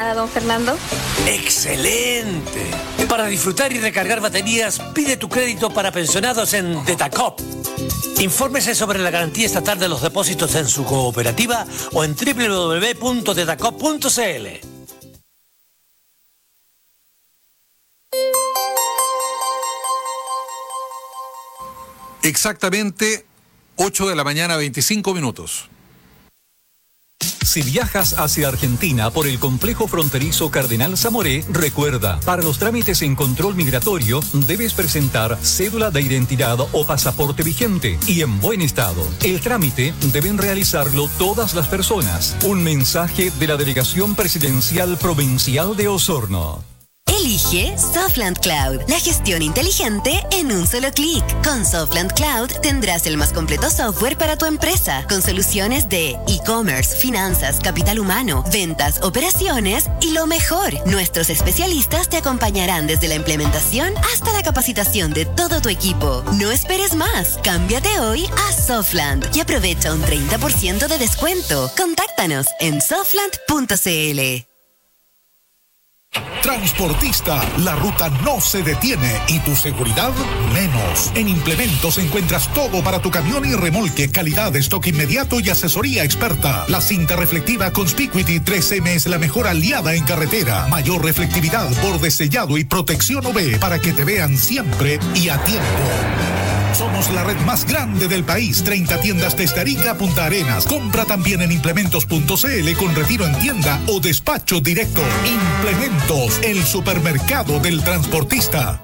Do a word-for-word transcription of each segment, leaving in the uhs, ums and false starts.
día, don Fernando? ¡Excelente! Para disfrutar y recargar baterías, pide tu crédito para pensionados en Detacop. Infórmese sobre la garantía estatal de los depósitos en su cooperativa o en doble u doble u doble u punto detacop punto c l. Exactamente ocho de la mañana, veinticinco minutos. Si viajas hacia Argentina por el complejo fronterizo Cardenal Zamoré, recuerda, para los trámites en control migratorio debes presentar cédula de identidad o pasaporte vigente y en buen estado. El trámite deben realizarlo todas las personas. Un mensaje de la Delegación Presidencial Provincial de Osorno. Elige Softland Cloud, la gestión inteligente en un solo clic. Con Softland Cloud tendrás el más completo software para tu empresa, con soluciones de e-commerce, finanzas, capital humano, ventas, operaciones y lo mejor, nuestros especialistas te acompañarán desde la implementación hasta la capacitación de todo tu equipo. No esperes más, cámbiate hoy a Softland y aprovecha un treinta por ciento de descuento. Contáctanos en softland punto c l. Transportista, la ruta no se detiene y tu seguridad menos. En Implementos encuentras todo para tu camión y remolque, calidad, stock inmediato y asesoría experta. La cinta reflectiva Conspicuity tres eme es la mejor aliada en carretera. Mayor reflectividad, borde sellado y protección U V para que te vean siempre y a tiempo. Somos la red más grande del país, treinta tiendas desde Arica a Punta Arenas. Compra también en implementos punto c l con retiro en tienda o despacho directo. Implementos, el supermercado del transportista.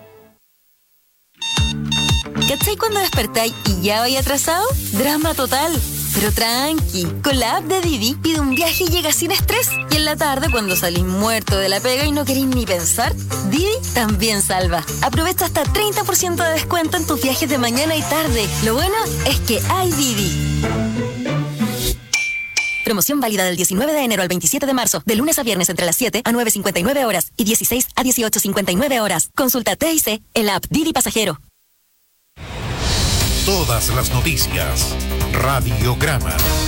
¿Cachai cuando despertáis y ya vais atrasado? Drama total. Pero tranqui, con la app de Didi pide un viaje y llega sin estrés. Y en la tarde, cuando salís muerto de la pega y no queréis ni pensar, Didi también salva. Aprovecha hasta treinta por ciento de descuento en tus viajes de mañana y tarde. Lo bueno es que hay Didi. Promoción válida del diecinueve de enero al veintisiete de marzo, de lunes a viernes entre las siete a nueve cincuenta y nueve horas y dieciséis a dieciocho cincuenta y nueve horas. Consulta T I C en la app Didi Pasajero. Todas las noticias. Radiograma.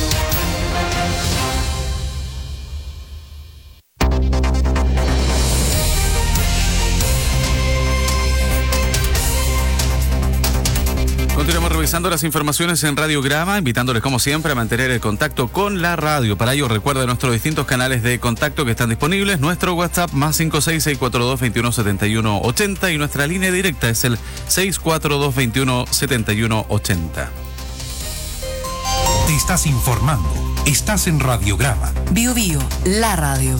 Continuamos revisando las informaciones en Radiograma, invitándoles como siempre a mantener el contacto con la radio. Para ello recuerda nuestros distintos canales de contacto que están disponibles. Nuestro WhatsApp más cinco seis seis cuatro dos dos uno siete uno ocho cero y nuestra línea directa es el seis cuatro dos dos uno siete uno ocho cero. Te estás informando. Estás en Radiograma. Bio Bio, la radio.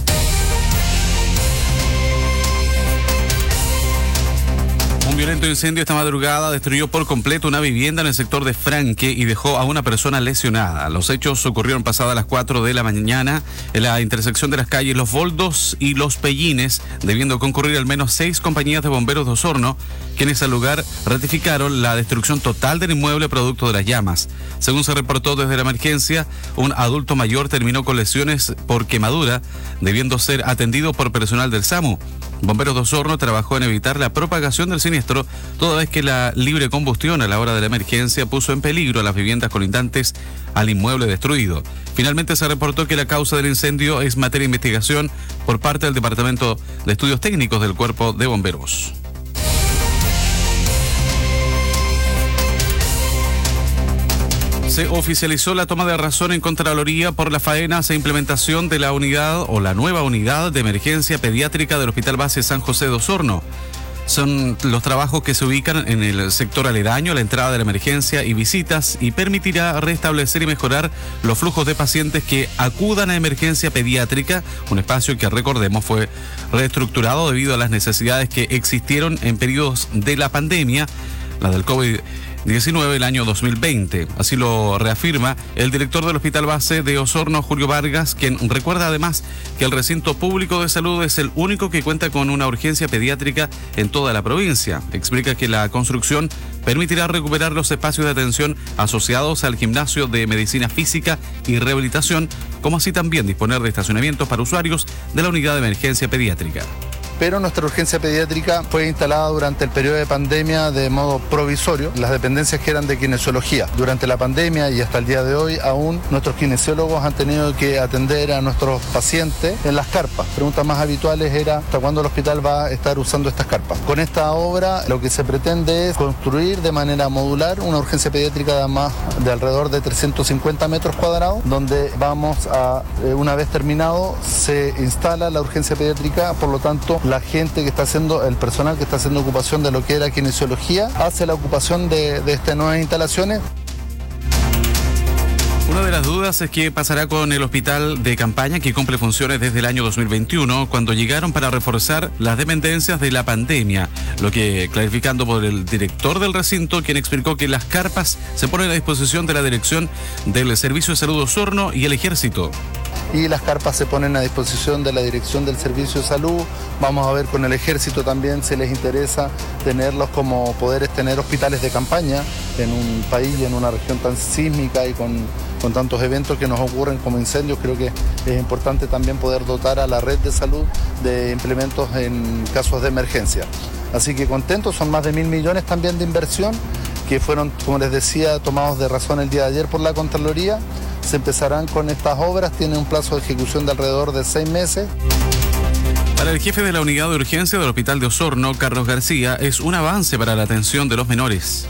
Un violento incendio esta madrugada destruyó por completo una vivienda en el sector de Franque y dejó a una persona lesionada. Los hechos ocurrieron pasadas las cuatro de la mañana en la intersección de las calles Los Boldos y Los Pellines, debiendo concurrir al menos seis compañías de bomberos de Osorno, quienes al lugar ratificaron la destrucción total del inmueble producto de las llamas. Según se reportó desde la emergencia, un adulto mayor terminó con lesiones por quemadura, debiendo ser atendido por personal del SAMU. Bomberos de Osorno trabajó en evitar la propagación del siniestro, toda vez que la libre combustión a la hora de la emergencia puso en peligro a las viviendas colindantes al inmueble destruido. Finalmente se reportó que la causa del incendio es materia de investigación por parte del Departamento de Estudios Técnicos del Cuerpo de Bomberos. Se oficializó la toma de razón en Contraloría por las faenas e implementación de la unidad o la nueva unidad de emergencia pediátrica del Hospital Base San José de Osorno. Son los trabajos que se ubican en el sector aledaño a la entrada de la emergencia y visitas y permitirá restablecer y mejorar los flujos de pacientes que acudan a emergencia pediátrica, un espacio que, recordemos, fue reestructurado debido a las necesidades que existieron en periodos de la pandemia, la del COVID diecinueve, el año dos mil veinte. Así lo reafirma el director del Hospital Base de Osorno, Julio Vargas, quien recuerda además que el recinto público de salud es el único que cuenta con una urgencia pediátrica en toda la provincia. Explica que la construcción permitirá recuperar los espacios de atención asociados al gimnasio de medicina física y rehabilitación, como así también disponer de estacionamientos para usuarios de la unidad de emergencia pediátrica. pero nuestra urgencia pediátrica fue instalada durante el periodo de pandemia de modo provisorio, las dependencias que eran de kinesiología. Durante la pandemia y hasta el día de hoy, aún nuestros kinesiólogos han tenido que atender a nuestros pacientes en las carpas. Preguntas más habituales era hasta cuándo el hospital va a estar usando estas carpas. Con esta obra lo que se pretende es construir de manera modular una urgencia pediátrica de, más, de alrededor de trescientos cincuenta metros cuadrados, donde vamos a, una vez terminado, se instala la urgencia pediátrica, por lo tanto la gente que está haciendo, el personal que está haciendo ocupación de lo que era kinesiología, hace la ocupación de, de estas nuevas instalaciones. Una de las dudas es qué pasará con el hospital de campaña que cumple funciones desde el año dos mil veintiuno, cuando llegaron para reforzar las dependencias de la pandemia, lo que clarificando por el director del recinto, quien explicó que las carpas se ponen a disposición de la dirección del Servicio de Salud Osorno y el Ejército. Y las carpas se ponen a disposición de la Dirección del Servicio de Salud. Vamos a ver con el Ejército también si les interesa tenerlos, como poder tener hospitales de campaña en un país y en una región tan sísmica y con, con tantos eventos que nos ocurren como incendios. Creo que es importante también poder dotar a la red de salud de implementos en casos de emergencia. Así que contentos, son más de mil millones también de inversión que fueron, como les decía, tomados de razón el día de ayer por la Contraloría. Se empezarán con estas obras, tiene un plazo de ejecución de alrededor de seis meses. Para el jefe de la unidad de urgencia del Hospital de Osorno, Carlos García, es un avance para la atención de los menores.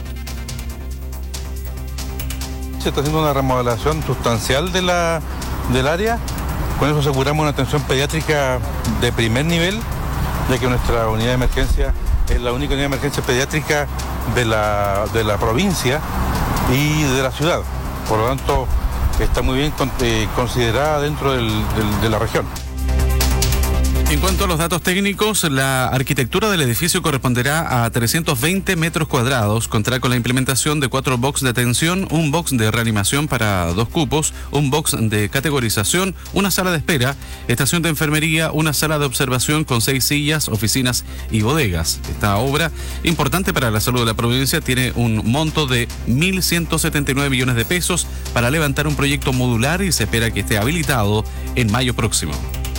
Se está haciendo una remodelación sustancial de la, del área. Con eso aseguramos una atención pediátrica de primer nivel, ya que nuestra unidad de emergencia es la única unidad de emergencia pediátrica de la, de la provincia y de la ciudad. Por lo tanto, está muy bien eh, considerada dentro del, del, de la región. En cuanto a los datos técnicos, la arquitectura del edificio corresponderá a trescientos veinte metros cuadrados, contará con la implementación de cuatro box de atención, un box de reanimación para dos cupos, un box de categorización, una sala de espera, estación de enfermería, una sala de observación con seis sillas, oficinas y bodegas. Esta obra, importante para la salud de la provincia, tiene un monto de mil ciento setenta y nueve millones de pesos para levantar un proyecto modular y se espera que esté habilitado en mayo próximo.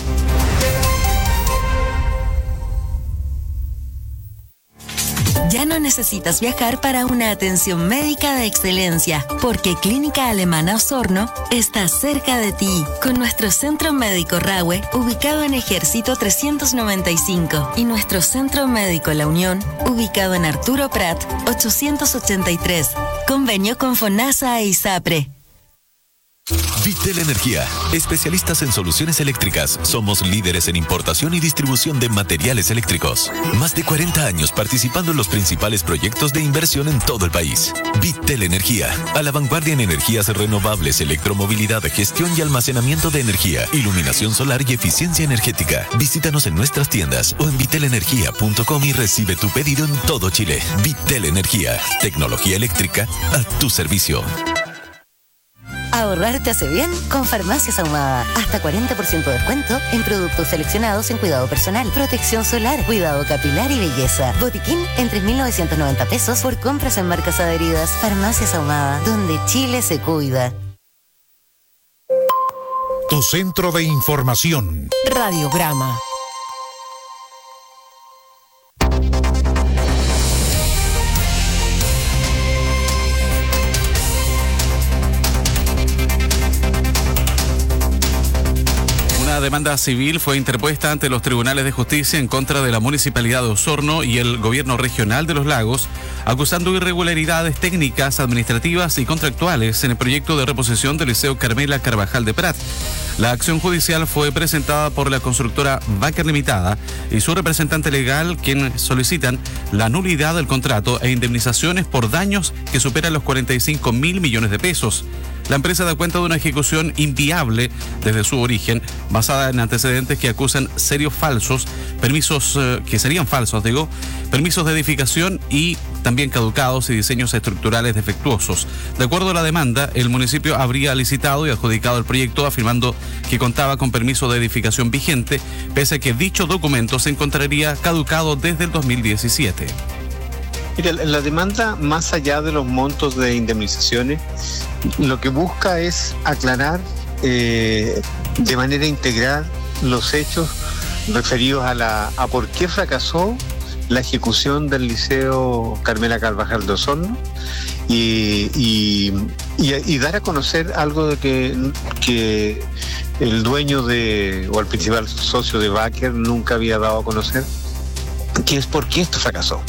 Ya no necesitas viajar para una atención médica de excelencia, porque Clínica Alemana Osorno está cerca de ti, con nuestro Centro Médico Rahue, ubicado en Ejército trescientos noventa y cinco, y nuestro Centro Médico La Unión, ubicado en Arturo Prat ochocientos ochenta y tres. Convenio con FONASA e ISAPRE. Vitel Energía, especialistas en soluciones eléctricas. Somos líderes en importación y distribución de materiales eléctricos. Más de cuarenta años participando en los principales proyectos de inversión en todo el país. Vitel Energía, a la vanguardia en energías renovables, electromovilidad, gestión y almacenamiento de energía, iluminación solar y eficiencia energética. Visítanos en nuestras tiendas o en vitel energía punto com y recibe tu pedido en todo Chile. Vitel Energía, tecnología eléctrica a tu servicio. Ahorrar te hace bien con Farmacias Ahumada. Hasta cuarenta por ciento de descuento en productos seleccionados en cuidado personal, protección solar, cuidado capilar y belleza. Botiquín en tres mil novecientos noventa pesos por compras en marcas adheridas. Farmacias Ahumada, donde Chile se cuida. Tu centro de información. Radiograma. Una demanda civil fue interpuesta ante los tribunales de justicia en contra de la Municipalidad de Osorno y el Gobierno Regional de los Lagos, acusando irregularidades técnicas, administrativas y contractuales en el proyecto de reposición del Liceo Carmela Carvajal de Prat. La acción judicial fue presentada por la constructora Baker Limitada y su representante legal, quienes solicitan la nulidad del contrato e indemnizaciones por daños que superan los cuarenta y cinco mil millones de pesos. La empresa da cuenta de una ejecución inviable desde su origen, basada en antecedentes que acusan serios falsos, permisos eh, que serían falsos, digo, permisos de edificación y también caducados y diseños estructurales defectuosos. De acuerdo a la demanda, el municipio habría licitado y adjudicado el proyecto afirmando que contaba con permiso de edificación vigente, pese a que dicho documento se encontraría caducado desde el dos mil diecisiete. Mira, la demanda, más allá de los montos de indemnizaciones, lo que busca es aclarar eh, de manera integral los hechos referidos a, la, a por qué fracasó la ejecución del Liceo Carmela Carvajal de Osorno y, y, y, y dar a conocer algo de que, que el dueño de, o el principal socio de Wacker nunca había dado a conocer, que es por qué esto fracasó.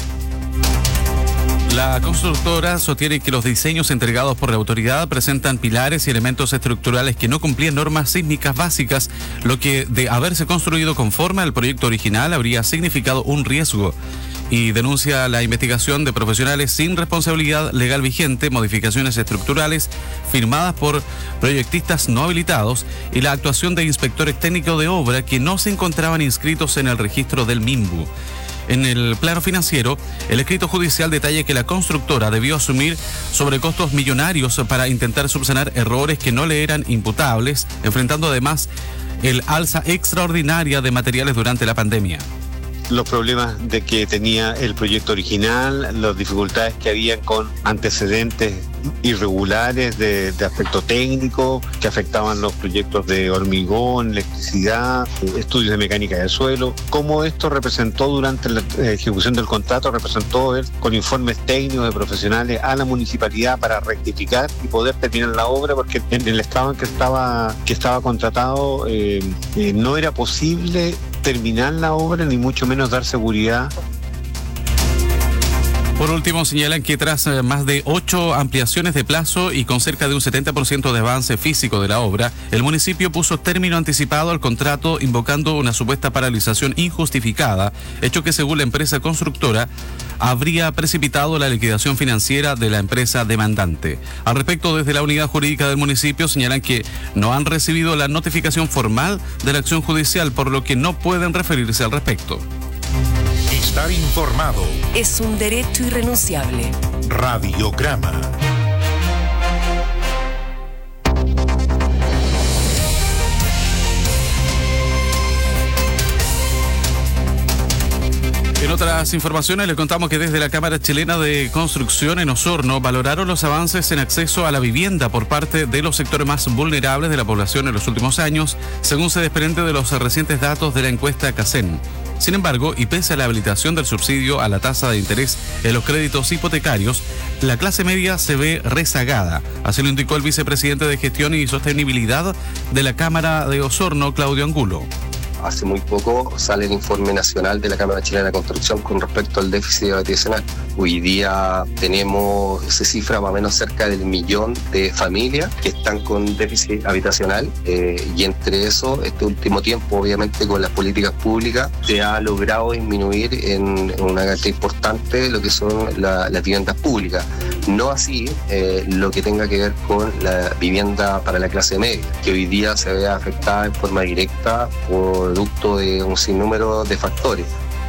La constructora sostiene que los diseños entregados por la autoridad presentan pilares y elementos estructurales que no cumplían normas sísmicas básicas, lo que, de haberse construido conforme al proyecto original, habría significado un riesgo. Y denuncia la investigación de profesionales sin responsabilidad legal vigente, modificaciones estructurales firmadas por proyectistas no habilitados y la actuación de inspectores técnicos de obra que no se encontraban inscritos en el registro del MIMBU. En el plano financiero, el escrito judicial detalla que la constructora debió asumir sobrecostos millonarios para intentar subsanar errores que no le eran imputables, enfrentando además el alza extraordinaria de materiales durante la pandemia. Los problemas de que tenía el proyecto original, las dificultades que había con antecedentes irregulares de, de aspecto técnico que afectaban los proyectos de hormigón, electricidad, estudios de mecánica del suelo. Cómo esto representó durante la ejecución del contrato, representó él con informes técnicos de profesionales a la municipalidad para rectificar y poder terminar la obra, porque en el estado en que estaba, que estaba contratado eh, eh, no era posible terminar la obra, ni mucho menos dar seguridad. Por último, señalan que tras eh, más de ocho ampliaciones de plazo y con cerca de un setenta por ciento de avance físico de la obra, el municipio puso término anticipado al contrato invocando una supuesta paralización injustificada, hecho que según la empresa constructora habría precipitado la liquidación financiera de la empresa demandante. Al respecto, desde la unidad jurídica del municipio señalan que no han recibido la notificación formal de la acción judicial, por lo que no pueden referirse al respecto. Estar informado es un derecho irrenunciable. Radiograma. En otras informaciones le contamos que desde la Cámara Chilena de Construcción en Osorno valoraron los avances en acceso a la vivienda por parte de los sectores más vulnerables de la población en los últimos años, según se desprende de los recientes datos de la encuesta CACEN. Sin embargo, y pese a la habilitación del subsidio a la tasa de interés en los créditos hipotecarios, la clase media se ve rezagada. Así lo indicó el vicepresidente de Gestión y Sostenibilidad de la Cámara de Osorno, Claudio Angulo. Hace muy poco sale el informe nacional de la Cámara Chilena de Construcción con respecto al déficit habitacional. Hoy día tenemos esa cifra más o menos cerca del millón de familias que están con déficit habitacional eh, y entre eso, este último tiempo, obviamente con las políticas públicas, se ha logrado disminuir en una cantidad importante lo que son la, las viviendas públicas. No así eh, lo que tenga que ver con la vivienda para la clase media, que hoy día se ve afectada en forma directa por producto de un sinnúmero de factores.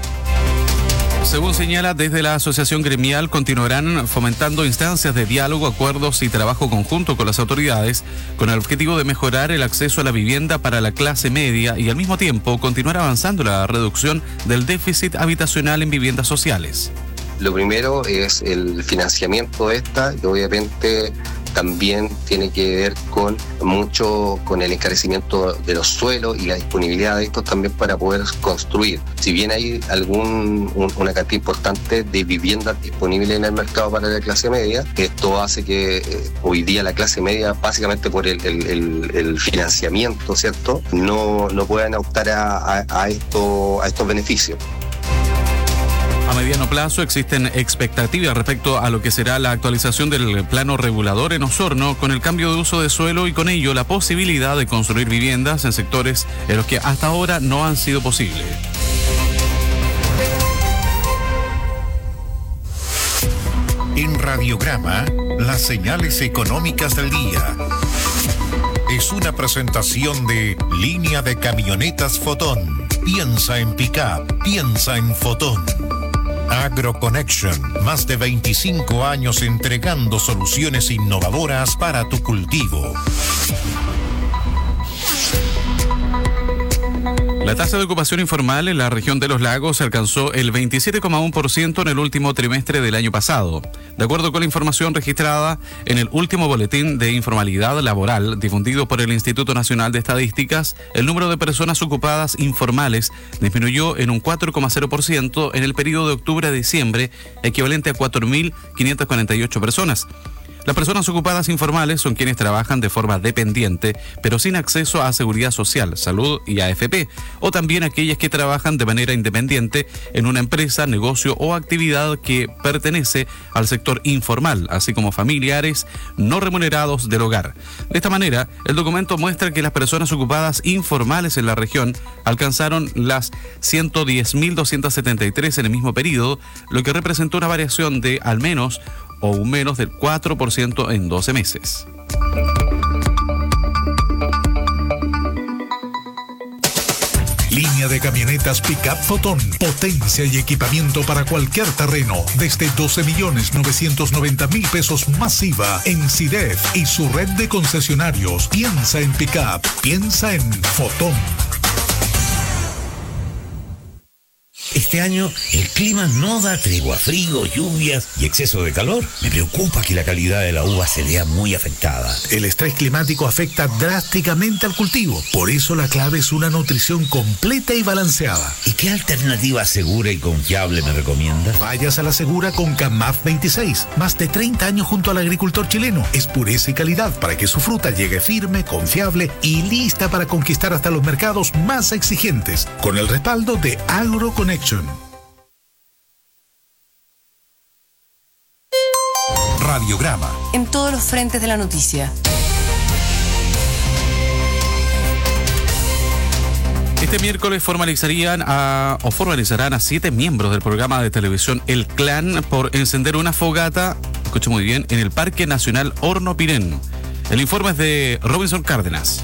Según señala, desde la asociación gremial continuarán fomentando instancias de diálogo, acuerdos y trabajo conjunto con las autoridades con el objetivo de mejorar el acceso a la vivienda para la clase media y al mismo tiempo continuar avanzando la reducción del déficit habitacional en viviendas sociales. Lo primero es el financiamiento de esta, y obviamente también tiene que ver con mucho con el encarecimiento de los suelos y la disponibilidad de estos también para poder construir. Si bien hay algún un, una cantidad importante de viviendas disponibles en el mercado para la clase media, esto hace que eh, hoy día la clase media, básicamente por el, el, el, el financiamiento, ¿cierto?, no, no puedan optar a, a, a, esto, a estos beneficios. A mediano plazo existen expectativas respecto a lo que será la actualización del plano regulador en Osorno con el cambio de uso de suelo y con ello la posibilidad de construir viviendas en sectores en los que hasta ahora no han sido posibles. En Radiograma, las señales económicas del día. Es una presentación de Línea de Camionetas Fotón. Piensa en pick-up, piensa en Fotón. AgroConnection, más de veinticinco años entregando soluciones innovadoras para tu cultivo. La tasa de ocupación informal en la región de los lagos alcanzó el veintisiete coma uno por ciento en el último trimestre del año pasado. De acuerdo con la información registrada en el último boletín de informalidad laboral difundido por el Instituto Nacional de Estadísticas, el número de personas ocupadas informales disminuyó en un cuatro coma cero por ciento en el periodo de octubre a diciembre, equivalente a cuatro mil quinientas cuarenta y ocho personas. Las personas ocupadas informales son quienes trabajan de forma dependiente, pero sin acceso a seguridad social, salud y A F P, o también aquellas que trabajan de manera independiente en una empresa, negocio o actividad que pertenece al sector informal, así como familiares no remunerados del hogar. De esta manera, el documento muestra que las personas ocupadas informales en la región alcanzaron las ciento diez mil doscientos setenta y tres en el mismo periodo, lo que representó una variación de al menos o un menos del cuatro por ciento en doce meses. Línea de camionetas Pickup Fotón. Potencia y equipamiento para cualquier terreno. Desde doce millones novecientos noventa mil pesos masiva en SIDEF y su red de concesionarios. Piensa en Pickup. Piensa en Fotón. Este año el clima no da tregua, frío, lluvias y exceso de calor. Me preocupa que la calidad de la uva se vea muy afectada. El estrés climático afecta drásticamente al cultivo. Por eso la clave es una nutrición completa y balanceada. ¿Y qué alternativa segura y confiable me recomienda? Vayas a la segura con Camaf veintiséis. Más de treinta años junto al agricultor chileno. Es pureza y calidad para que su fruta llegue firme, confiable y lista para conquistar hasta los mercados más exigentes. Con el respaldo de AgroConnect. Radiograma. En todos los frentes de la noticia. Este miércoles formalizarían a, o formalizarán a siete miembros del programa de televisión El Clan por encender una fogata, escuche muy bien, en el Parque Nacional Hornopirén. El informe es de Robinson Cárdenas.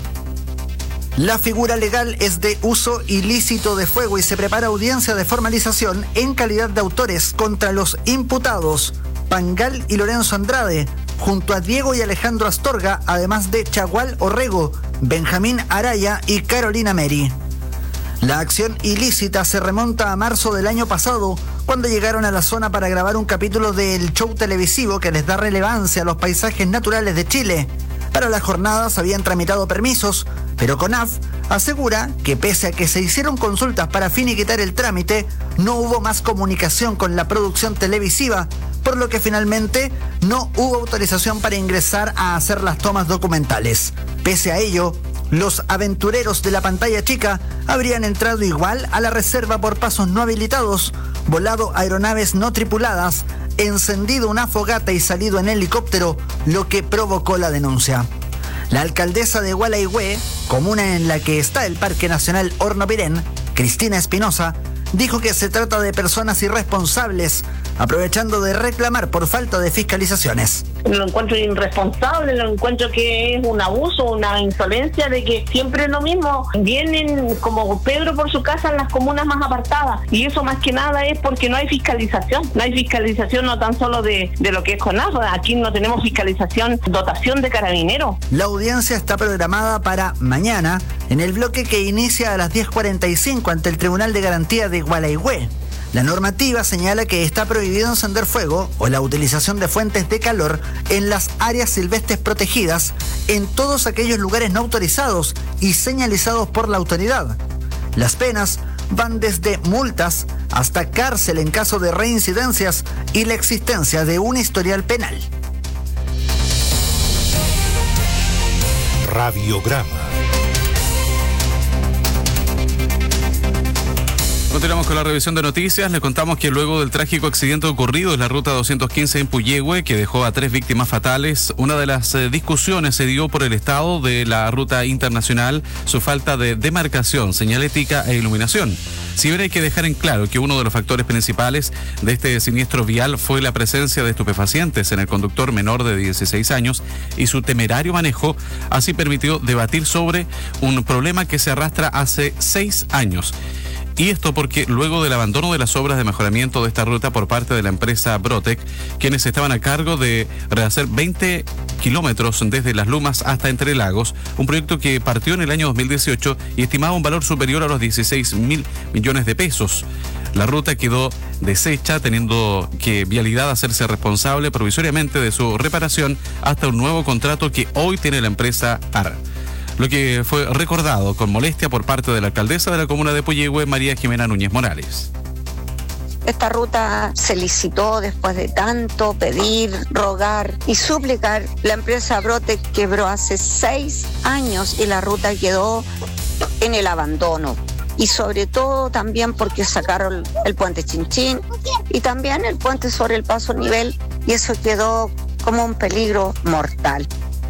La figura legal es de uso ilícito de fuego y se prepara audiencia de formalización en calidad de autores contra los imputados Pangal y Lorenzo Andrade, junto a Diego y Alejandro Astorga, además de Chagual Orrego, Benjamín Araya y Carolina Meri. La acción ilícita se remonta a marzo del año pasado, cuando llegaron a la zona para grabar un capítulo del show televisivo que les da relevancia a los paisajes naturales de Chile. Para las jornadas habían tramitado permisos, pero CONAF asegura que pese a que se hicieron consultas para finiquitar el trámite, no hubo más comunicación con la producción televisiva, por lo que finalmente no hubo autorización para ingresar a hacer las tomas documentales. Pese a ello, los aventureros de la pantalla chica habrían entrado igual a la reserva por pasos no habilitados, volado aeronaves no tripuladas, encendido una fogata y salido en helicóptero, lo que provocó la denuncia. La alcaldesa de Gualeguay, comuna en la que está el Parque Nacional Hornopirén, Cristina Espinosa, dijo que se trata de personas irresponsables, aprovechando de reclamar por falta de fiscalizaciones. Lo encuentro irresponsable, lo encuentro que es un abuso, una insolencia de que siempre es lo mismo. Vienen como Pedro por su casa en las comunas más apartadas y eso más que nada es porque no hay fiscalización. No hay fiscalización no tan solo de, de lo que es CONAF, aquí no tenemos fiscalización, dotación de carabineros. La audiencia está programada para mañana en el bloque que inicia a las diez cuarenta y cinco ante el Tribunal de Garantía de Gualeguay. La normativa señala que está prohibido encender fuego o la utilización de fuentes de calor en las áreas silvestres protegidas en todos aquellos lugares no autorizados y señalizados por la autoridad. Las penas van desde multas hasta cárcel en caso de reincidencias y la existencia de un historial penal. Radiograma. Continuamos con la revisión de noticias. Les contamos que luego del trágico accidente ocurrido en la ruta doscientos quince en Puyehue, que dejó a tres víctimas fatales, una de las eh, discusiones se dio por el estado de la ruta internacional, su falta de demarcación, señalética e iluminación. Si bien hay que dejar en claro que uno de los factores principales de este siniestro vial fue la presencia de estupefacientes en el conductor menor de dieciséis años y su temerario manejo, así permitió debatir sobre un problema que se arrastra hace seis años. Y esto porque luego del abandono de las obras de mejoramiento de esta ruta por parte de la empresa Brotec, quienes estaban a cargo de rehacer veinte kilómetros desde Las Lumas hasta Entre Lagos, un proyecto que partió en el año dos mil dieciocho y estimaba un valor superior a los dieciséis mil millones de pesos. La ruta quedó deshecha, teniendo que Vialidad hacerse responsable provisoriamente de su reparación hasta un nuevo contrato que hoy tiene la empresa A R. Lo que fue recordado con molestia por parte de la alcaldesa de la comuna de Puyehue, María Jimena Núñez Morales. Esta ruta se licitó después de tanto pedir, rogar y suplicar. La empresa Brotec quebró hace seis años y la ruta quedó en el abandono. Y sobre todo también porque sacaron el puente Chinchín y también el puente sobre el Paso Nivel, y eso quedó como un peligro mortal.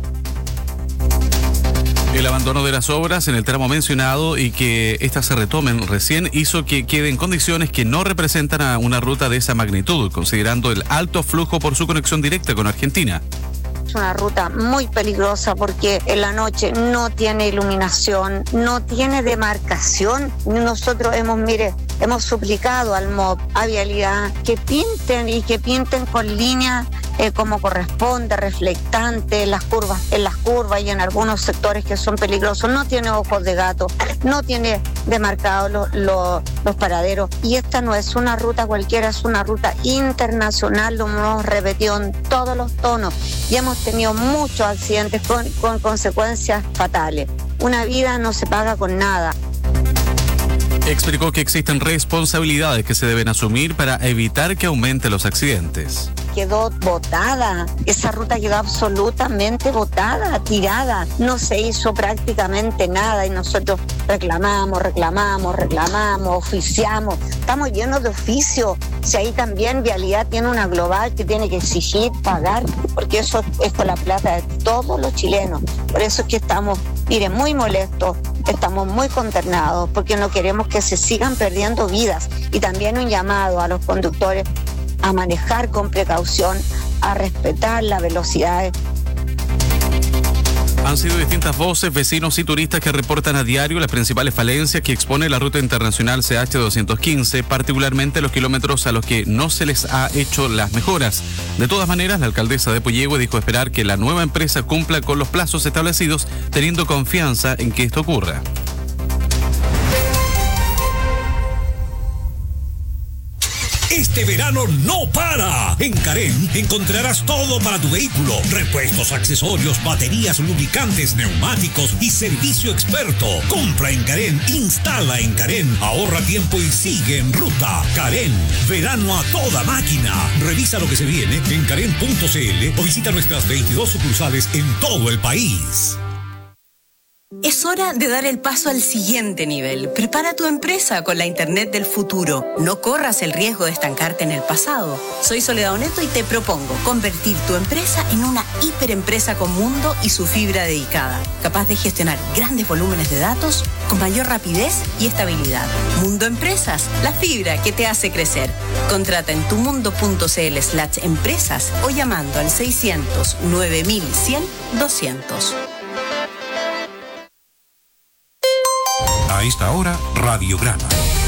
El abandono de las obras en el tramo mencionado y que éstas se retomen recién hizo que quede en condiciones que no representan a una ruta de esa magnitud, considerando el alto flujo por su conexión directa con Argentina. Es una ruta muy peligrosa porque en la noche no tiene iluminación, no tiene demarcación. Nosotros hemos, mire, hemos suplicado al M O B, a Vialidad, que pinten y que pinten con líneas eh, como corresponde, reflectante en las curvas, en las curvas y en algunos sectores que son peligrosos. No tiene ojos de gato, no tiene demarcados los, los, los paraderos. Y esta no es una ruta cualquiera, es una ruta internacional, lo hemos repetido en todos los tonos. Y hemos tenido muchos accidentes con, con consecuencias fatales. Una vida no se paga con nada. Explicó que existen responsabilidades que se deben asumir para evitar que aumenten los accidentes. Quedó botada, esa ruta quedó absolutamente botada, tirada, no se hizo prácticamente nada y nosotros reclamamos, reclamamos, reclamamos, oficiamos, estamos llenos de oficio. Si ahí también Vialidad tiene una global que tiene que exigir, pagar, porque eso es con la plata de todos los chilenos. Por eso es que estamos, miren, muy molestos, estamos muy consternados, porque no queremos que se sigan perdiendo vidas. Y también un llamado a los conductores a manejar con precaución, a respetar las velocidades. Han sido distintas voces, vecinos y turistas que reportan a diario las principales falencias que expone la ruta internacional C H doscientos quince, particularmente los kilómetros a los que no se les ha hecho las mejoras. De todas maneras, la alcaldesa de Puyehue dijo esperar que la nueva empresa cumpla con los plazos establecidos, teniendo confianza en que esto ocurra. Este verano no para. En Carén encontrarás todo para tu vehículo: repuestos, accesorios, baterías, lubricantes, neumáticos y servicio experto. Compra en Carén, instala en Carén, ahorra tiempo y sigue en ruta. Carén, verano a toda máquina. Revisa lo que se viene en carén punto c l o visita nuestras veintidós sucursales en todo el país. Es hora de dar el paso al siguiente nivel. Prepara tu empresa con la Internet del futuro. No corras el riesgo de estancarte en el pasado. Soy Soledad Oneto y te propongo convertir tu empresa en una hiperempresa con mundo y su fibra dedicada, capaz de gestionar grandes volúmenes de datos con mayor rapidez y estabilidad. Mundo Empresas, la fibra que te hace crecer. Contrata en tumundo.cl slash empresas o llamando al seiscientos nueve mil cien doscientos. A esta hora, Radiograma.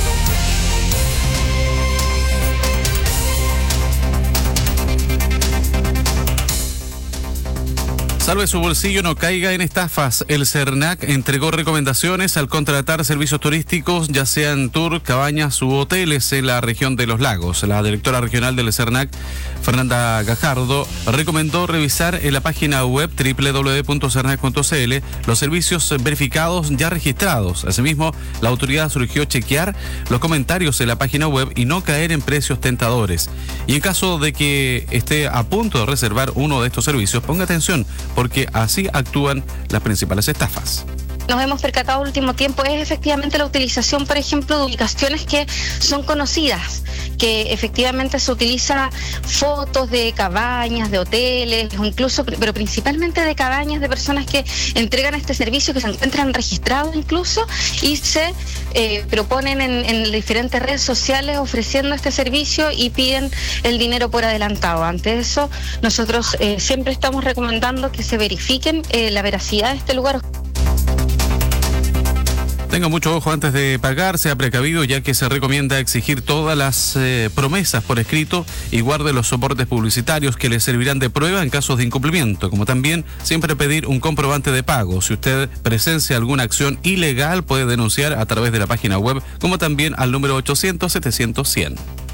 Salve su bolsillo, no caiga en estafas. El CERNAC entregó recomendaciones al contratar servicios turísticos, ya sean tour, cabañas u hoteles en la región de Los Lagos. La directora regional del CERNAC, Fernanda Gajardo, recomendó revisar en la página web doble u doble u doble u punto cernac punto c l los servicios verificados ya registrados. Asimismo, la autoridad sugirió chequear los comentarios en la página web y no caer en precios tentadores. Y en caso de que esté a punto de reservar uno de estos servicios, ponga atención, porque así actúan las principales estafas. Nos hemos percatado el último tiempo es efectivamente la utilización, por ejemplo, de ubicaciones que son conocidas, que efectivamente se utiliza fotos de cabañas, de hoteles, o incluso, pero principalmente de cabañas de personas que entregan este servicio, que se encuentran registrados incluso, y se eh, proponen en, en diferentes redes sociales ofreciendo este servicio y piden el dinero por adelantado. Ante eso, nosotros eh, siempre estamos recomendando que se verifiquen eh, la veracidad de este lugar. Tenga mucho ojo antes de pagar, sea precavido ya que se recomienda exigir todas las eh, promesas por escrito y guarde los soportes publicitarios que le servirán de prueba en casos de incumplimiento, como también siempre pedir un comprobante de pago. Si usted presencia alguna acción ilegal puede denunciar a través de la página web como también al número ochocientos, setecientos, cien.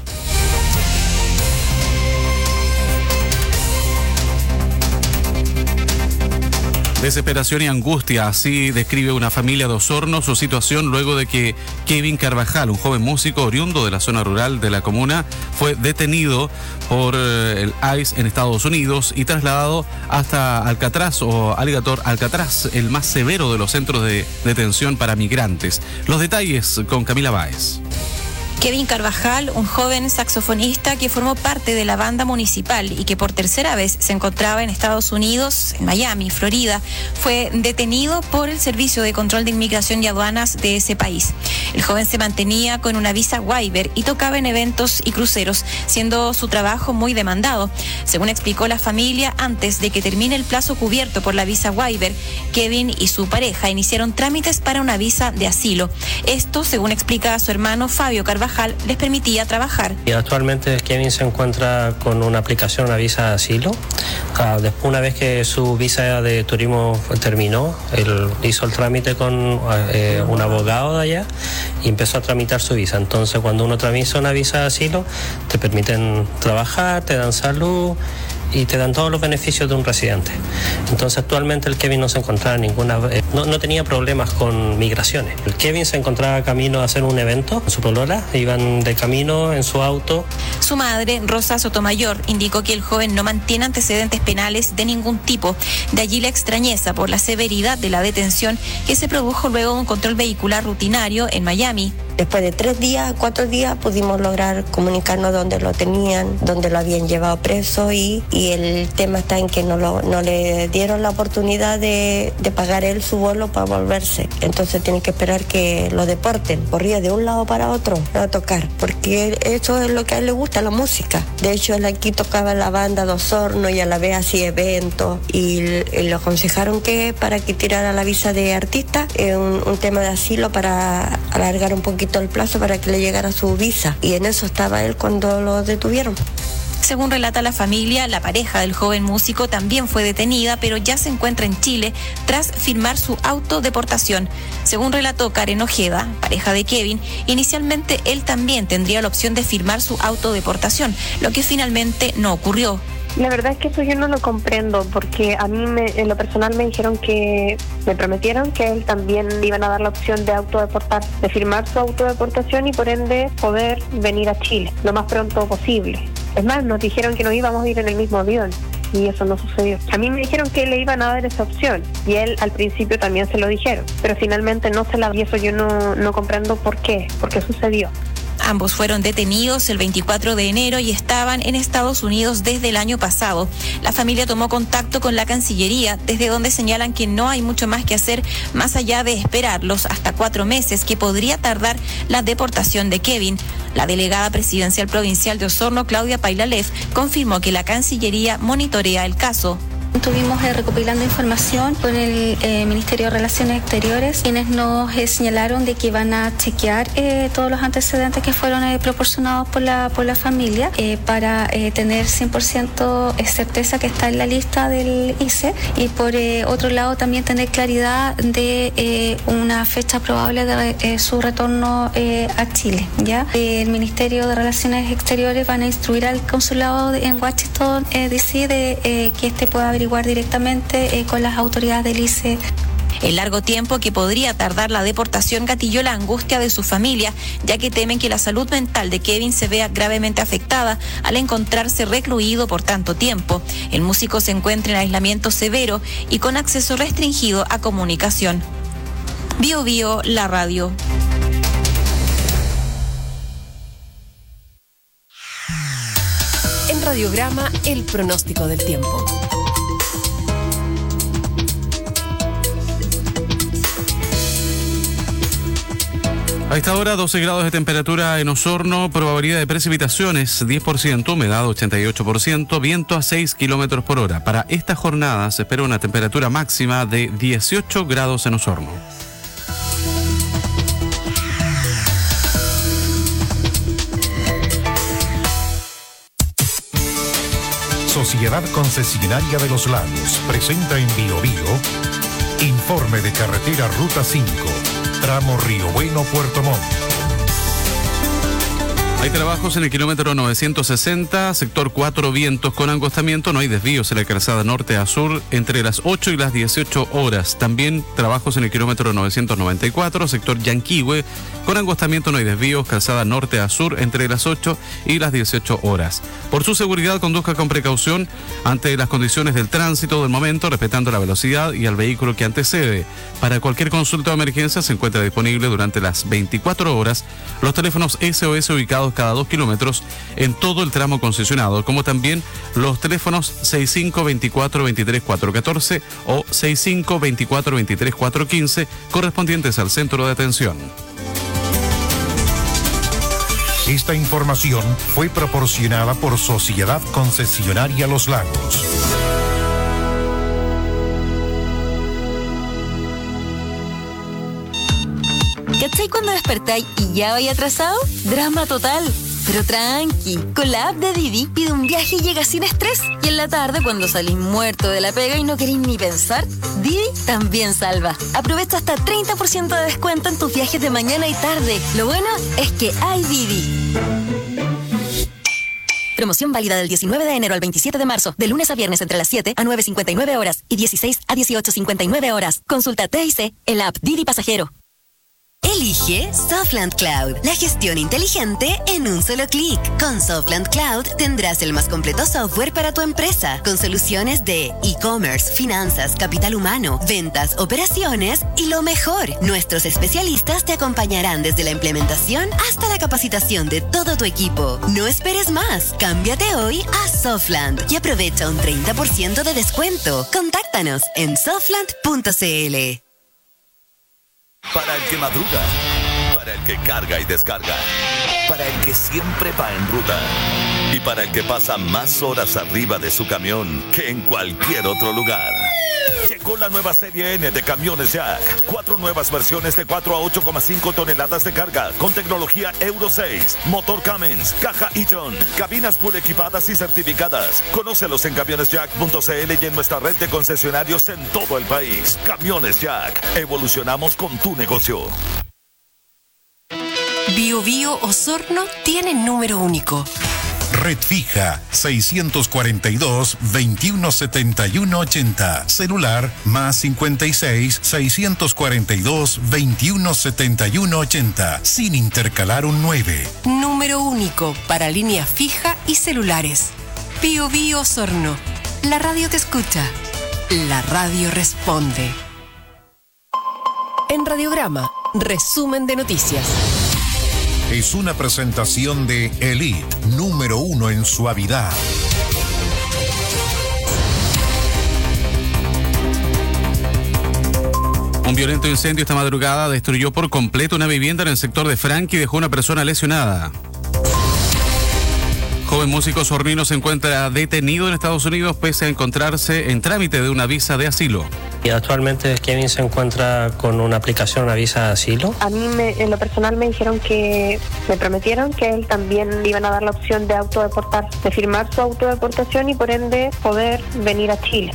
Desesperación y angustia, así describe una familia de Osorno su situación luego de que Kevin Carvajal, un joven músico oriundo de la zona rural de la comuna, fue detenido por el I C E en Estados Unidos y trasladado hasta Alcatraz o Alligator Alcatraz, el más severo de los centros de detención para migrantes. Los detalles con Camila Báez. Kevin Carvajal, un joven saxofonista que formó parte de la banda municipal y que por tercera vez se encontraba en Estados Unidos, en Miami, Florida, fue detenido por el Servicio de Control de Inmigración y Aduanas de ese país. El joven se mantenía con una visa waiver y tocaba en eventos y cruceros, siendo su trabajo muy demandado. Según explicó la familia, antes de que termine el plazo cubierto por la visa waiver, Kevin y su pareja iniciaron trámites para una visa de asilo. Esto, según explica su hermano Fabio Carvajal, les permitía trabajar. Y actualmente Kevin se encuentra con una aplicación, una visa de asilo. Uh, después, una vez que su visa de turismo terminó, él hizo el trámite con uh, un abogado de allá y empezó a tramitar su visa. Entonces, cuando uno tramita una visa de asilo, te permiten trabajar, te dan salud y te dan todos los beneficios de un residente. Entonces actualmente el Kevin no se encontraba ninguna, eh, no, no tenía problemas con migraciones. El Kevin se encontraba camino a hacer un evento en su polola, iban de camino en su auto. Su madre, Rosa Sotomayor, indicó que el joven no mantiene antecedentes penales de ningún tipo. De allí la extrañeza por la severidad de la detención que se produjo luego de un control vehicular rutinario en Miami. Después de tres días, cuatro días, pudimos lograr comunicarnos dónde lo tenían, dónde lo habían llevado preso y, y el tema está en que no, lo, no le dieron la oportunidad de, de pagar él su vuelo para volverse. Entonces tienen que esperar que lo deporten. Corría de un lado para otro a tocar, porque eso es lo que a él le gusta, la música. De hecho, él aquí tocaba en la banda de Osorno y a la vez hacía eventos y, y le aconsejaron que para que tirara la visa de artista, eh, un, un tema de asilo para alargar un poquito el plazo para que le llegara su visa, y en eso estaba él cuando lo detuvieron. Según relata la familia, la pareja del joven músico también fue detenida, pero ya se encuentra en Chile tras firmar su autodeportación. Según relató Karen Ojeda, pareja de Kevin, inicialmente él también tendría la opción de firmar su autodeportación, lo que finalmente no ocurrió. La verdad es que eso yo no lo comprendo, porque a mí me, en lo personal me dijeron que, me prometieron que él también le iban a dar la opción de autodeportar, de firmar su autodeportación y por ende poder venir a Chile lo más pronto posible. Es más, nos dijeron que nos íbamos a ir en el mismo avión y eso no sucedió. A mí me dijeron que le iban a dar esa opción y él al principio también se lo dijeron, pero finalmente no se la dio, y eso yo no, no comprendo por qué, por qué sucedió. Ambos fueron detenidos el veinticuatro de enero y estaban en Estados Unidos desde el año pasado. La familia tomó contacto con la Cancillería, desde donde señalan que no hay mucho más que hacer más allá de esperarlos hasta cuatro meses que podría tardar la deportación de Kevin. La delegada presidencial provincial de Osorno, Claudia Pailalef, confirmó que la Cancillería monitorea el caso. Estuvimos eh, recopilando información con el eh, Ministerio de Relaciones Exteriores, quienes nos eh, señalaron de que van a chequear eh, todos los antecedentes que fueron eh, proporcionados por la por la familia eh, para eh, tener cien por ciento certeza que está en la lista del I C E, y por eh, otro lado también tener claridad de eh, una fecha probable de eh, su retorno eh, a Chile. ¿Ya? Eh, el Ministerio de Relaciones Exteriores van a instruir al consulado de, en Washington eh, D C de eh, que este pueda averiguar directamente eh, con las autoridades del I C E. El largo tiempo que podría tardar la deportación gatilló la angustia de su familia, ya que temen que la salud mental de Kevin se vea gravemente afectada al encontrarse recluido por tanto tiempo. El músico se encuentra en aislamiento severo y con acceso restringido a comunicación. Bio Bio, la radio. En Radiograma, el pronóstico del tiempo. A esta hora, doce grados de temperatura en Osorno, probabilidad de precipitaciones diez por ciento, humedad ochenta y ocho por ciento, viento a seis kilómetros por hora. Para esta jornada se espera una temperatura máxima de dieciocho grados en Osorno. Sociedad Concesionaria de los Lagos presenta en Bio Bio informe de carretera Ruta cinco, tramo Río Bueno, Puerto Montt. Hay trabajos en el kilómetro novecientos sesenta, sector Cuatro Vientos con angostamiento. No hay desvíos en la calzada norte a sur entre las ocho y las dieciocho horas. También trabajos en el kilómetro novecientos noventa y cuatro, sector Yanquihue con angostamiento. No hay desvíos, calzada norte a sur entre las ocho y las dieciocho horas. Por su seguridad, conduzca con precaución ante las condiciones del tránsito del momento, respetando la velocidad y al vehículo que antecede. Para cualquier consulta o emergencia se encuentra disponible durante las veinticuatro horas los teléfonos S O S ubicados cada dos kilómetros en todo el tramo concesionado, como también los teléfonos sesenta y cinco veinticuatro veintitrés cuatrocientos catorce o sesenta y cinco veinticuatro veintitrés cuatrocientos quince correspondientes al centro de atención. Esta información fue proporcionada por Sociedad Concesionaria Los Lagos. ¿Cachai cuando despertáis y ya vais atrasado? Drama total. Pero tranqui, con la app de Didi pide un viaje y llega sin estrés. Y en la tarde, cuando salís muerto de la pega y no queréis ni pensar, Didi también salva. Aprovecha hasta treinta por ciento de descuento en tus viajes de mañana y tarde. Lo bueno es que hay Didi. Promoción válida del diecinueve de enero al veintisiete de marzo, de lunes a viernes entre las siete a nueve cincuenta y nueve horas y dieciséis a dieciocho cincuenta y nueve horas. Consulta T I C en la app Didi Pasajero. Elige Softland Cloud, la gestión inteligente en un solo clic. Con Softland Cloud tendrás el más completo software para tu empresa, con soluciones de e-commerce, finanzas, capital humano, ventas, operaciones y lo mejor, nuestros especialistas te acompañarán desde la implementación hasta la capacitación de todo tu equipo. No esperes más, cámbiate hoy a Softland y aprovecha un treinta por ciento de descuento. Contáctanos en softland punto c l. Para el que madruga, para el que carga y descarga, para el que siempre va en ruta y para el que pasa más horas arriba de su camión que en cualquier otro lugar. Llegó la nueva serie N de camiones Jack. Cuatro nuevas versiones de cuatro a ocho coma cinco toneladas de carga con tecnología Euro seis, motor Cummins, caja Eaton, cabinas full equipadas y certificadas. Conócelos en camiones jack punto c l y en nuestra red de concesionarios en todo el país. Camiones Jack. Evolucionamos con tu negocio. Bio Bio Osorno tiene número único. Red fija seiscientos cuarenta y dos, veintiuno setenta y uno ochenta. Celular más cincuenta y seis, seiscientos cuarenta y dos, veintiuno setenta y uno ochenta. Sin intercalar un nueve. Número único para línea fija y celulares. Bio Bio Osorno. La radio te escucha. La radio responde. En Radiograma, resumen de noticias. Es una presentación de Elite, número uno en suavidad. Un violento incendio esta madrugada destruyó por completo una vivienda en el sector de Frank y dejó una persona lesionada. Joven músico osornino se encuentra detenido en Estados Unidos pese a encontrarse en trámite de una visa de asilo. Y actualmente Kevin se encuentra con una aplicación, una visa de asilo. A mí me, en lo personal me dijeron que, me prometieron que él también le iban a dar la opción de autodeportar, de firmar su autodeportación y por ende poder venir a Chile.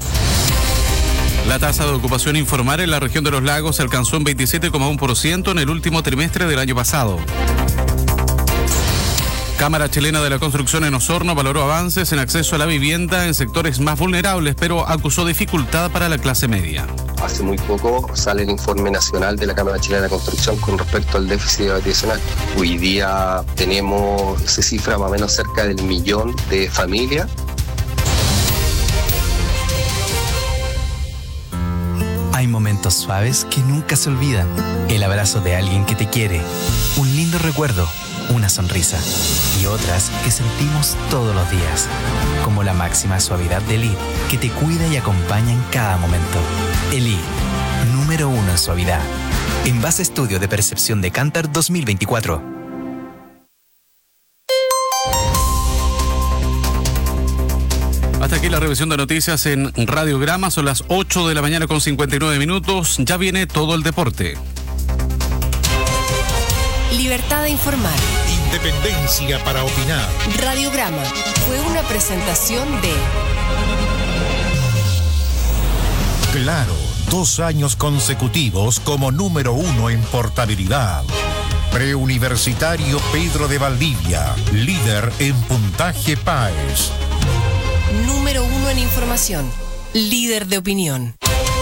La tasa de ocupación informal en la región de los lagos se alcanzó en veintisiete coma uno por ciento en el último trimestre del año pasado. Cámara Chilena de la Construcción en Osorno valoró avances en acceso a la vivienda en sectores más vulnerables, pero acusó dificultad para la clase media. Hace muy poco sale el informe nacional de la Cámara Chilena de la Construcción con respecto al déficit habitacional. Hoy día tenemos, se cifra más o menos cerca del millón de familias. Hay momentos suaves que nunca se olvidan. El abrazo de alguien que te quiere, un lindo recuerdo, una sonrisa y otras que sentimos todos los días, como la máxima suavidad de Elite, que te cuida y acompaña en cada momento. Elite, número uno en suavidad. En base a estudio de percepción de Kantar dos mil veinticuatro. Hasta aquí la revisión de noticias en Radiograma. Son las ocho de la mañana con cincuenta y nueve minutos. Ya viene todo el deporte. Libertad de informar. independencia para opinar. Radiograma fue una presentación de Claro, dos años consecutivos como número uno en portabilidad. Preuniversitario Pedro de Valdivia, líder en puntaje P A E S. número uno en información, líder de opinión.